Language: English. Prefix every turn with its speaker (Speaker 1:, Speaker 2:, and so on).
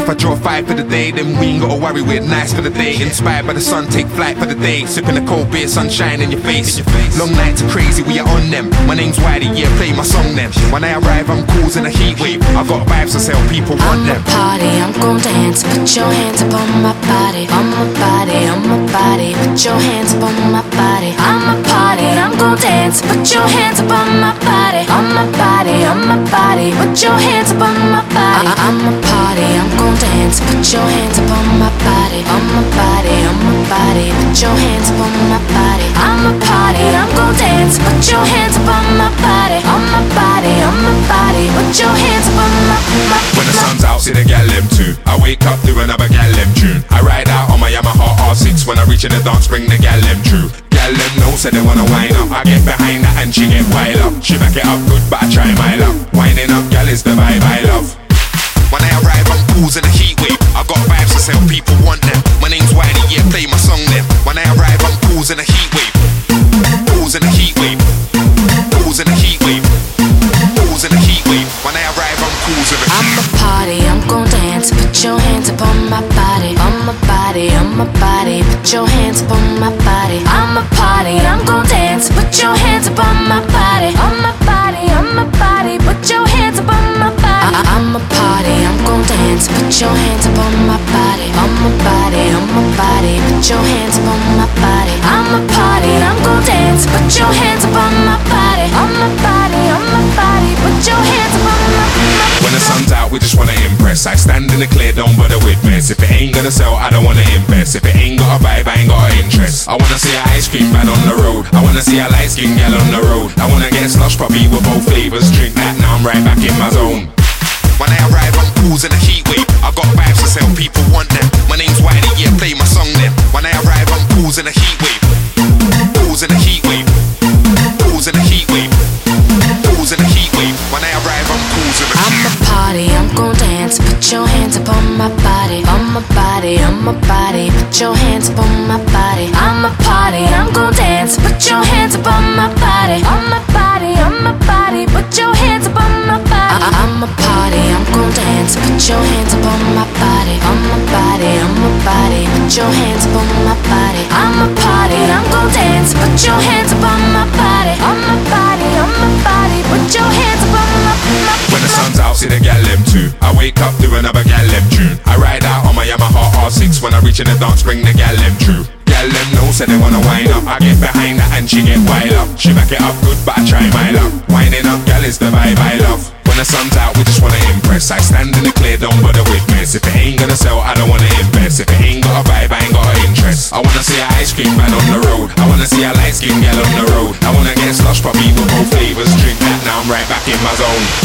Speaker 1: If I draw 5 for the day, then we ain't gotta worry, we're nice for the day. Inspired by the sun, take flight for the day. Sipping a cold beer, sunshine in your face. Long nights are crazy, we are on them. My name's Wiley, yeah, play my song then. When I arrive, I'm causing a heat wave. I got vibes to sell, people want them.
Speaker 2: I'ma party, I'm gon' dance. Put your hands up on my body, on my body, on my body. Put your hands up on my body. I'ma party, I'm gon' dance. Put your hands up on my body, on my body, on my body. Put your hands up on my body. I'ma party, I'm gon' dance. Put your hands up on my body, on my body, on my body. Put your hands up on my body. I'ma party, I'm gon' dance. Put your hands up on my body, on my body, on my body. Put your hands up on my.
Speaker 1: When the sun's out, see the gal them too. I wake up to another gal them tune. I ride out on my Yamaha R6. When I reach in the dance, bring the gal them true. Gal them know, say they wanna wind up. I get behind that and she get wild up. She back it up good, but I try my luck. Winding up, gal is the vibe I love. When I arrive, I'm causing a heat wave. I got vibes to sell, people want them. My name's Wiley, yeah, play my song then. When I arrive, I'm causing a heat wave. Causing a heat wave. Causing a heat wave. Causing a heat wave. When I arrive, I'm causing a heat wave.
Speaker 2: I'ma party, I'm gon' dance. Put your hands up on my body, on my body, on my body. Put your hands up on my body. I'ma party, I'm gon' dance. Put your hands up on my body, on my body, on my body. Put your hands up on my body. I'ma party, I'm gon' dance. Put your hands up on my body, on my body, on my body. Put your hands up on my body. I'ma party, I'm gon' dance. Put your hands up on my body, on my body, on my body. Put your hands up on my body.
Speaker 1: When the sun's out, we just wanna impress. I stand in the clear, don't bother with mess. If it ain't gonna sell, I don't wanna invest. If it ain't got a vibe, I ain't got an interest. I wanna see a ice cream man on the road. I wanna see a light skin gal on the road. I wanna get slush puppy with both flavors. Drink that, now I'm right back in my zone. When I arrive, I'm causing a heat wave. I got vibes to sell, people want them. My name's Wiley, yeah, play my song then. When I arrive, I'm causing a heat wave. Causing a heat wave. Causing a heat wave. Causing a heat wave. When I arrive, I'm causing a heat wave.
Speaker 2: I'ma party, I'm gon' dance. Put your hands up on my body, on my body, on my body. Put your hands up on my body. I'ma party, I'm gon' dance. Put your hands up on my body, on my body, on my body. Put your hands up on my body. I'ma party, I'm gon' dance. Put your hands up on my body, on my body, on my body. Put your hands up on my body. I'ma party, I'm gon' dance. Put your hands up on my body, on my body, on my body. Put your hands up on my.
Speaker 1: When the sun's out, see the gal them too. I wake up to another gal them tune. I ride out on my Yamaha R6. When I reach in the dance, bring the gal them true. Gal them know, say they wanna wind up. I get behind that and she get wild up. She back it up good, but I try my luck. Winding up, gal is the vibe I love. When the sun's out, we just wanna impress. I stand in the clear, don't bother with mess. If it ain't gonna sell, I don't wanna invest. If it ain't got a vibe, I ain't got an interest. I wanna see a ice cream man on the road. I wanna see a light skin gal on the road. I wanna get slush puppy with both flavors. Drink that, now I'm right back in my zone.